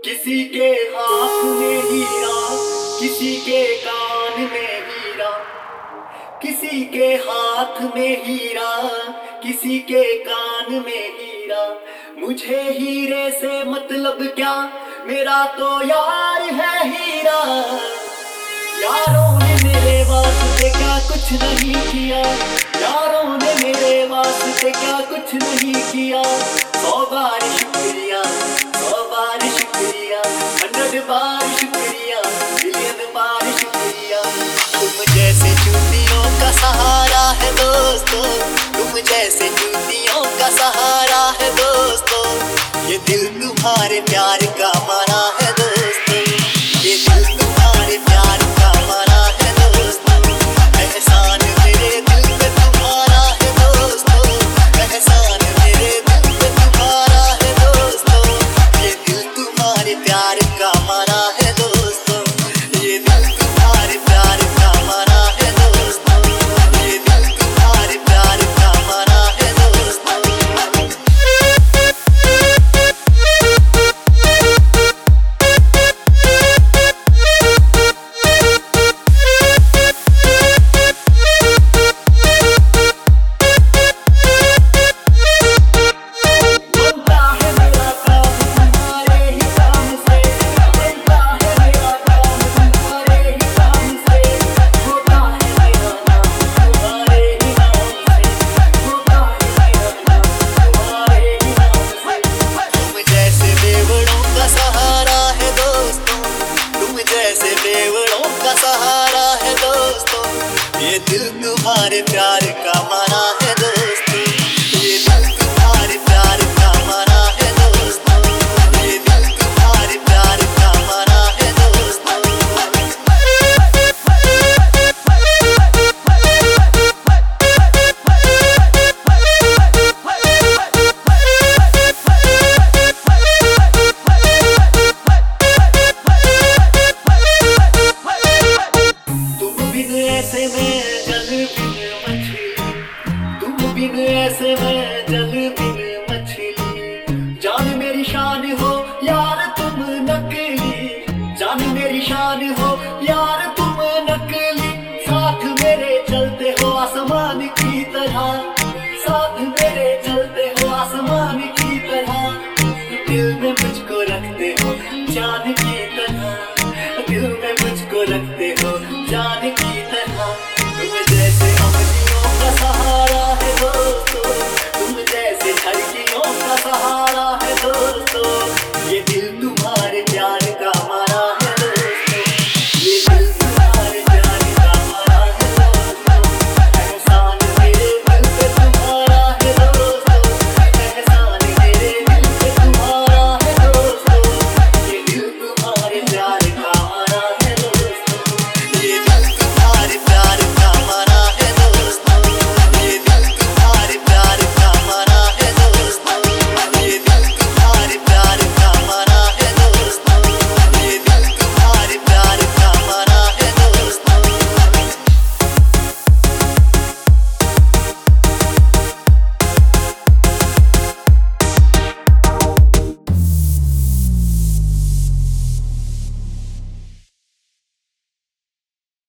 किसी के हाथ में हीरा, किसी के कान में हीरा, किसी के हाथ में हीरा, किसी के कान में हीरा। मुझे हीरे से मतलब क्या, मेरा तो यार है हीरा। यारों ने मेरे वास्ते क्या कुछ नहीं किया, यारों ने मेरे वास्ते क्या कुछ नहीं किया। 100 बार शुक्रिया, 100 बार शुक्रिया, 100 बार शुक्रिया, मिलियन बार शुक्रिया। तुम जैसे चूतियों का सहारा है दोस्तों, तुम जैसे चूतियों का सहारा है दोस्तों। ये दिल तुम्हारे प्यार का मारा है दोस्तों, ये दिल तुम्हारे प्यार का मारा है दोस्तों। एहसान मेरे दिल पे तुम्हारा है दोस्तों, एहसान मेरे दिल पे तुम्हारा है दोस्तों। ये दिल तुम्हारे प्यार का मारा है दोस्तों, ये दिल तुम्हारे प्यार का मारा है दोस्तों, ये दिल तुम्हारे प्यार का मारा है दोस्तों। सहारा है दोस्तों, ये दिल तुम्हारे प्यार का मारा है दोस्तों, ये दिल तुम्हारे प्यार का मारा है दोस्तों, ये दिल तुम्हारे प्यार का मारा है दोस्तों। ऐसे में जल बिन मछली, तुम बिन ऐसे में जल बिन मछली। जान मेरी शान हो यार तुम नकली, जान मेरी शान हो यार तुम नकली। साथ मेरे चलते हो आसमान की तरह, साथ मेरे चलते हो आसमान की तरह। दिल में मुझको रखते हो जान की तरह, दिल में मुझको रखते हो